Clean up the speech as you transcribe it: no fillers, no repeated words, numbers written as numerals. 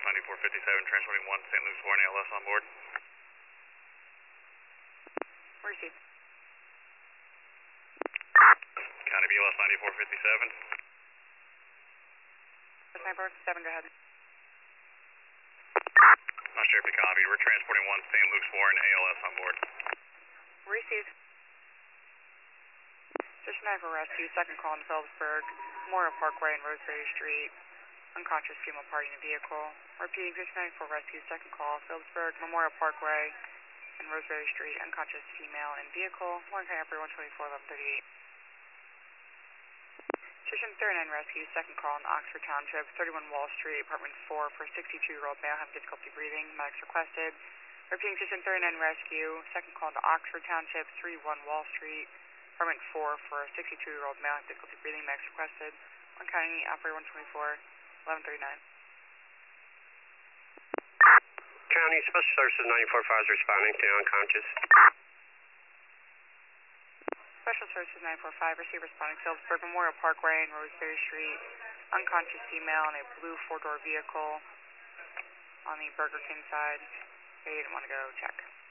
ELS 9457, transporting 1 St. Luke's Warren ALS on board. Received. County BLS 9457. That's 9457, go ahead. Not sure if you copied. We're transporting 1 St. Luke's Warren ALS on board. Received. Station 9 for rescue, second call in Phillipsburg, Memorial Parkway and Roseberry Street. Unconscious female party in the vehicle. Repeating, Station 9 for rescue, second call, Phillipsburg, Memorial Parkway and Roseberry Street. Unconscious female in vehicle. Warren County Operator 124, 1138. Station 39 rescue, second call in Oxford Township, 31 Wall Street, apartment 4 for a 62-year-old male having difficulty breathing. Medics requested. Repeating, Station 39 rescue, second call to Oxford Township, 31 Wall Street, apartment 4 for a 62-year-old male having difficulty breathing. Medics requested. Warren County Operator 124, 1139. County Special Services 945 is responding to unconscious. Special Services 945, receive responding Phillipsburg, Memorial Parkway and Roseberry Street. Unconscious female in a blue 4-door vehicle on the Burger King side. They didn't want to go check.